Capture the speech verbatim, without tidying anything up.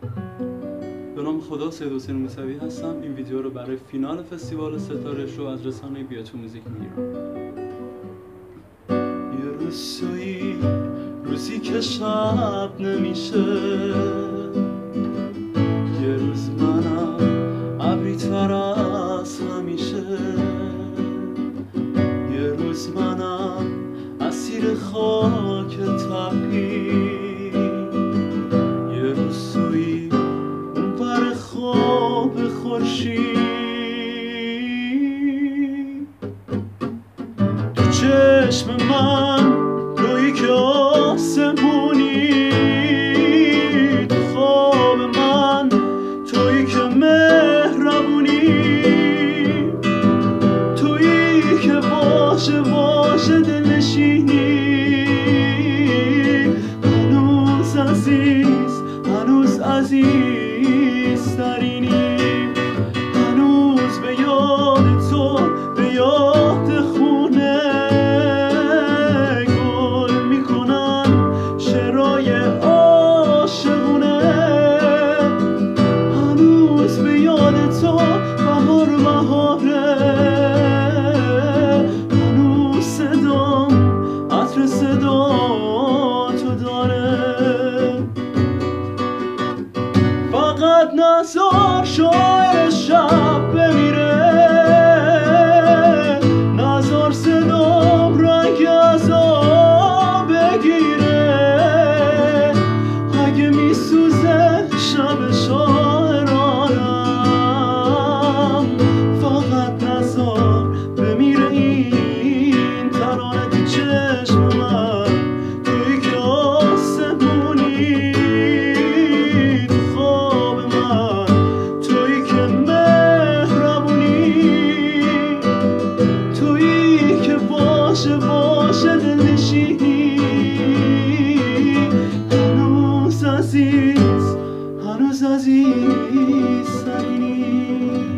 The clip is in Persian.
به نام خدا، سید حسین موسوی هستم. این ویدیو رو برای فینال فستیوال ستاره شو از رسانه بی تو موزیک میگیرم. یه روز تویی، روزی که شب نمیشه، یه روز منم ابری تر از همیشه، یه روز منم اسیر خاک تقدیر، یه روز تویی اون بر خواب خورشید، تو چشم من تویی که آسمونی، تو خواب من تویی که مهربونی، تویی که باشه باشه دلنشینی، هنوز عزیز هنوز عزیز ترینی، هنوز به یاد تو به یاد خونه گل میکنن شعرهای عاشقونه، هنوز به یاد تو بهار بهاره، هنوز صدام عطر صدا تو داره. فقط نزار شاعر شب بمیره، نزار صدام رنگ عذاب بگیره، اگه میسوزه شب شاعرانم، فقط نزار بمیره این ترانه تو چشم من، تویی که آسمونی، تو خواب من تویی که مهربونی، تویی که باشه باشه دلنشینی، هنوز عزیز هنوز عزیز ترینی.